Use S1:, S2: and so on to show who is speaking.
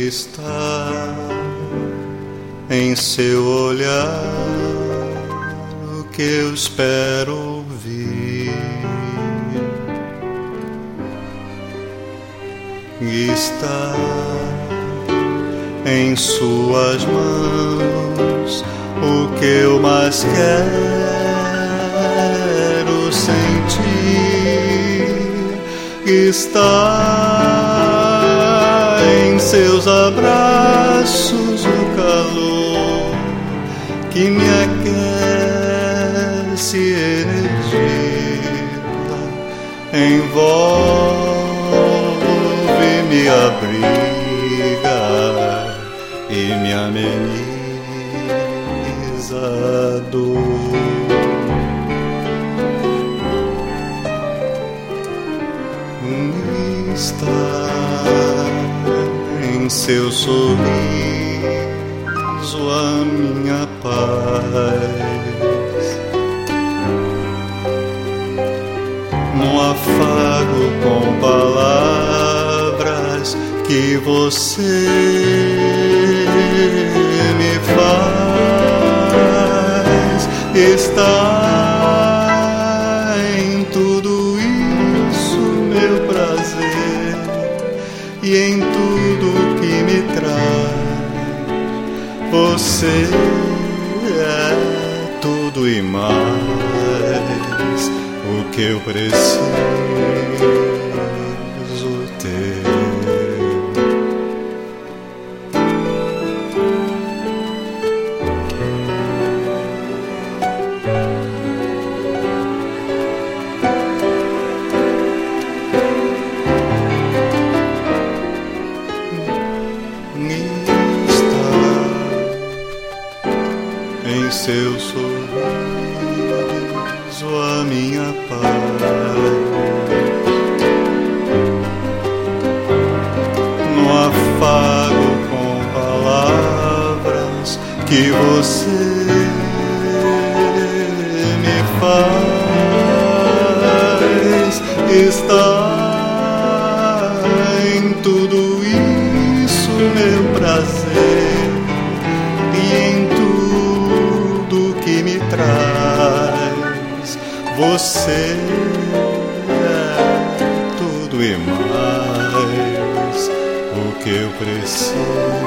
S1: está em seu olhar o que eu espero ouvir. Está em suas mãos o que eu mais quero sentir. Está em seus abraços o calor que me aquece e energiza, envolve, me abriga e me ameniza a dor. Está em seu sorriso a minha paz, no afago com palavras que você me faz. Está em tudo isso meu prazer, e em tudo que me traz. Você é tudo e mais o que eu preciso ter. Em seu sorriso a minha paz, no afago com palavras que você me faz. Está em tudo isso meu prazer, e em tudo que me traz. Você é tudo e mais o que eu preciso